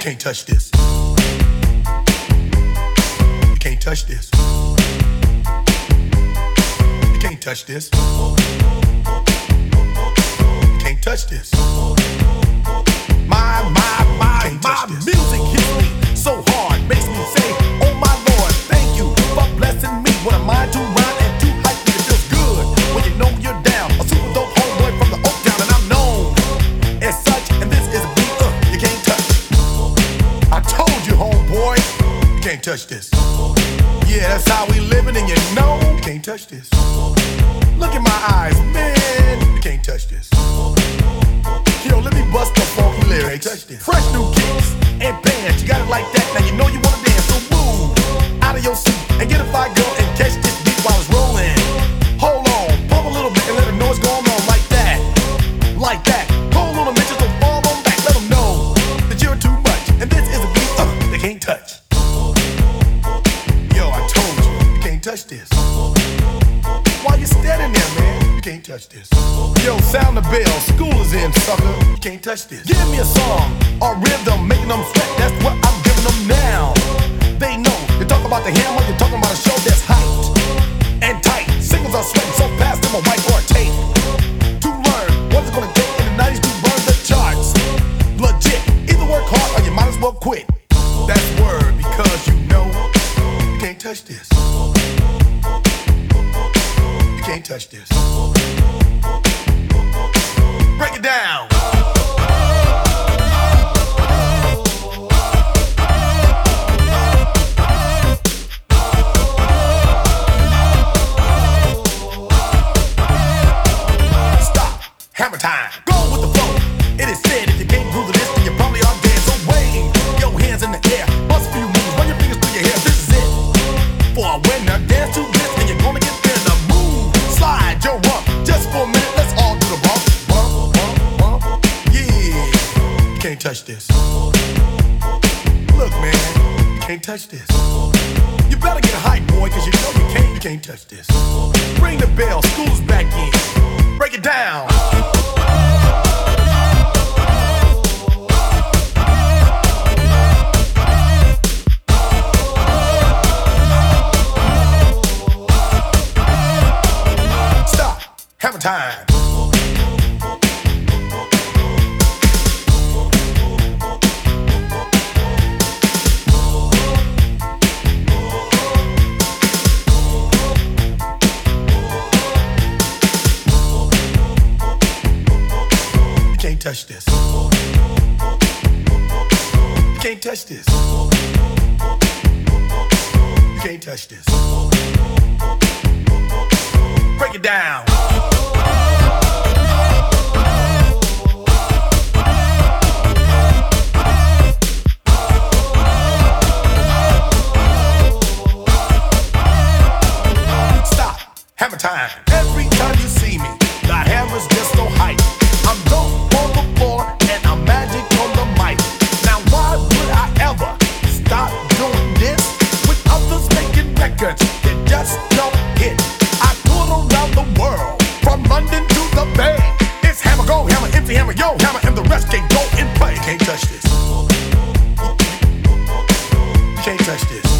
can't touch this. You can't touch this. You can't touch this. You can't touch this. My music hits me so hard, makes me say, oh my Lord, thank you for blessing me. What am I to rhyme and to hype me? It feels good when you know you're down. A super dope homeboy from the Oak Town, and I'm known as such. And this is a beat you can't touch. I told you, homeboy, you can't touch this. Yeah, that's how we living, and you know you can't touch this. Look in my eyes, man, you can't touch this. Yo, let me bust the funky lyrics. Fresh new kicks and bands, you got it like that. Now you know you wanna dance, so move out of your seat and get a fire girl and catch this beat while it's rolling. Hold on, pump a little bit and let them know what's going on like that. Like that. Hold on a minute, just fall on back. Let them know that you're too much. And this is a beat they can't touch. Yo, I told you, you can't touch this. Why you standing there, man? You can't touch this. Yo, sound the bell, school is in, sucker. You can't touch this. Give me a song or rhythm, making them sweat. That's what I'm giving them now. They know. You talk about the hammer, you're talking about a show that's hyped and tight. Singles are sweating so fast, them a white or a tape. To learn what's it gonna take in the 90s to burn the charts. Legit. Either work hard or you might as well quit. That's word, because you know you can't touch this. You can't touch this. Break it down. Stop. Hammer time. Go with the flow. It is said if you can't groove to this, then you probably are dead. So wave your hands in the air. Bust a few moves. Run your fingers through your hair. This is it. For a winner, dance to this, and you're gonna get there. The move. Slide your rump. Just for a minute, let's all do the bump. Bump, bump, bump. Yeah. You can't touch this. Look, man, you can't touch this. You better get hype, boy, cause you know you can't touch this. Ring the bell, school's back in. Break it down. Stop. Hammer time. You can't touch this. You can't touch this. You can't touch this. Break it down. Stop. Hammer time. Every time you see me, the hammer's just so hype. I'm dope on the floor and I'm magic on the mic. Now why would I ever stop doing this with others making records that just don't hit? I tour around the world, from London to the Bay. It's hammer, go hammer, empty hammer, yo hammer, and the rest can go and play. You can't touch this. You can't touch this.